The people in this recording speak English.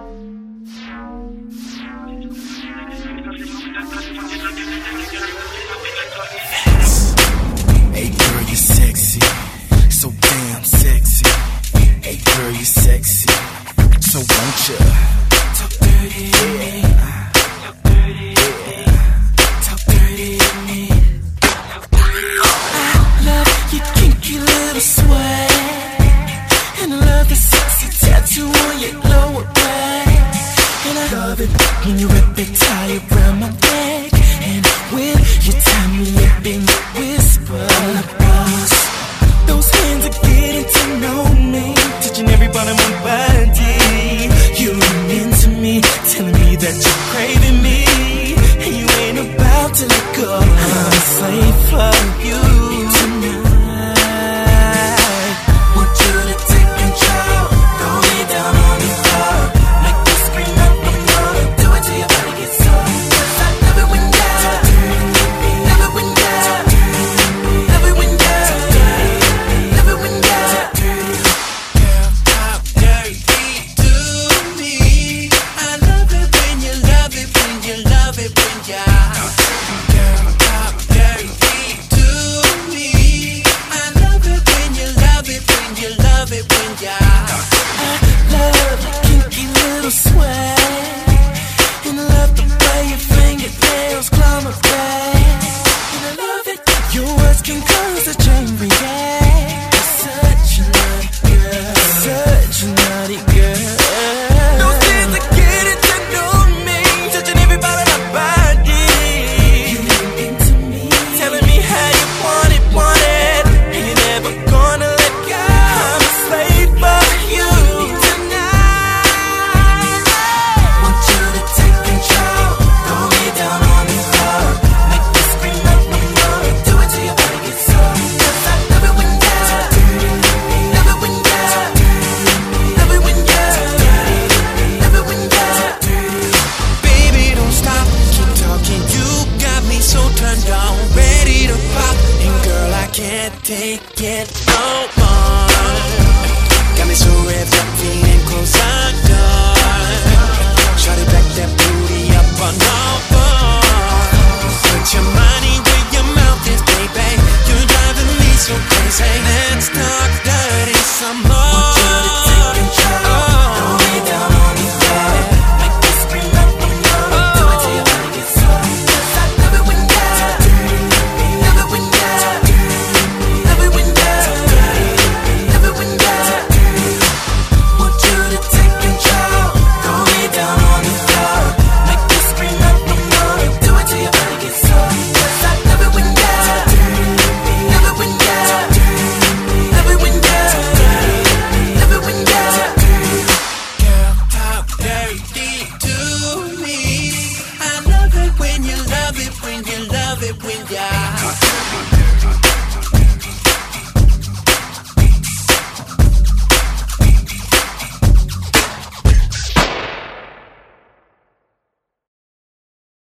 Hey girl, you sexy, so damn sexy. Hey girl, you sexy, so won't you talk dirty to me? Talk dirty to me. Talk dirty to me. I love your kinky little swag, and I love the sexy tattoo on your lower back. And I love it when you wrap it tight around my neck, and when you tie me up in your